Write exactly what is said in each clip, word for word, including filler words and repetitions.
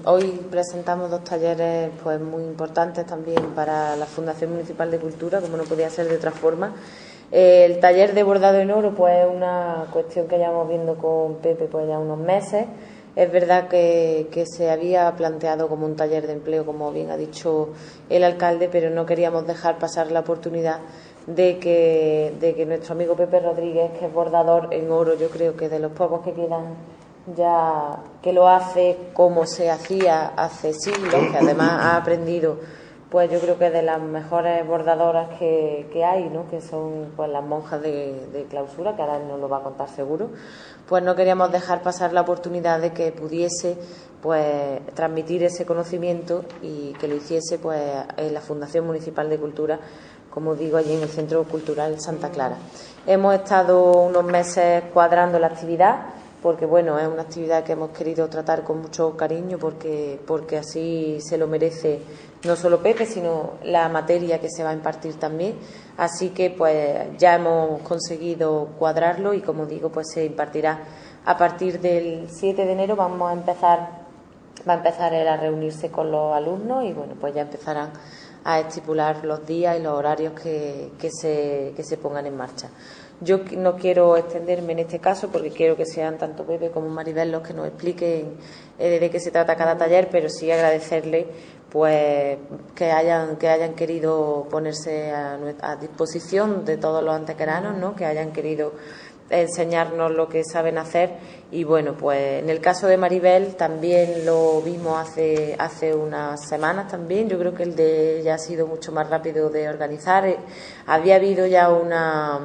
hoy presentamos dos talleres pues muy importantes también para la Fundación Municipal de Cultura, como no podía ser de otra forma. Eh, el taller de bordado en oro pues es una cuestión que llevamos viendo con Pepe pues ya unos meses. Es verdad que, que se había planteado como un taller de empleo, como bien ha dicho el alcalde, pero no queríamos dejar pasar la oportunidad de que, de que nuestro amigo Pepe Rodríguez, que es bordador en oro, yo creo que de los pocos que quedan ya, que lo hace como se hacía hace siglos, que además ha aprendido, pues yo creo que de las mejores bordadoras que, que hay, ¿no? Que son pues las monjas de, de clausura, que ahora nos lo va a contar seguro. Pues no queríamos dejar pasar la oportunidad de que pudiese pues transmitir ese conocimiento y que lo hiciese pues en la Fundación Municipal de Cultura, como digo, allí en el Centro Cultural Santa Clara. Hemos estado unos meses cuadrando la actividad, porque bueno, es una actividad que hemos querido tratar con mucho cariño, porque, porque así se lo merece no solo Pepe, sino la materia que se va a impartir también. Así que pues ya hemos conseguido cuadrarlo y, como digo, pues se impartirá a partir del siete de enero. Vamos a empezar, va a empezar él a reunirse con los alumnos y bueno, pues ya empezarán a estipular los días y los horarios que, que, se, que se pongan en marcha. Yo no quiero extenderme en este caso porque quiero que sean tanto Pepe como Maribel los que nos expliquen eh, de qué se trata cada taller, pero sí agradecerle pues que hayan que hayan querido ponerse a, a disposición de todos los antequeranos, ¿no? Que hayan querido enseñarnos lo que saben hacer. Y bueno, pues en el caso de Maribel también lo vimos hace hace unas semanas también. Yo creo que el de ella ha sido mucho más rápido de organizar. Había habido ya una,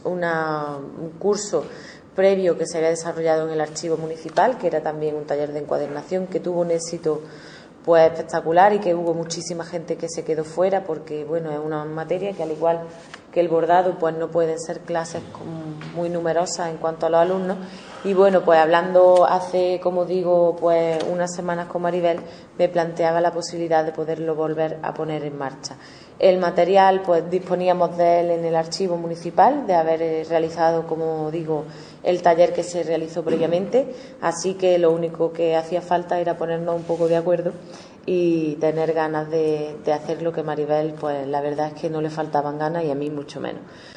una un curso previo que se había desarrollado en el archivo municipal, que era también un taller de encuadernación, que tuvo un éxito pues espectacular y que hubo muchísima gente que se quedó fuera, porque bueno, es una materia que, al igual que el bordado, pues no pueden ser clases muy numerosas en cuanto a los alumnos. Y bueno, pues hablando hace, como digo, pues unas semanas con Maribel, me planteaba la posibilidad de poderlo volver a poner en marcha. El material, pues disponíamos de él en el archivo municipal, de haber realizado, como digo, el taller que se realizó previamente, así que lo único que hacía falta era ponernos un poco de acuerdo y tener ganas de, de hacer lo que Maribel, pues la verdad es que no le faltaban ganas y a mí mucho menos.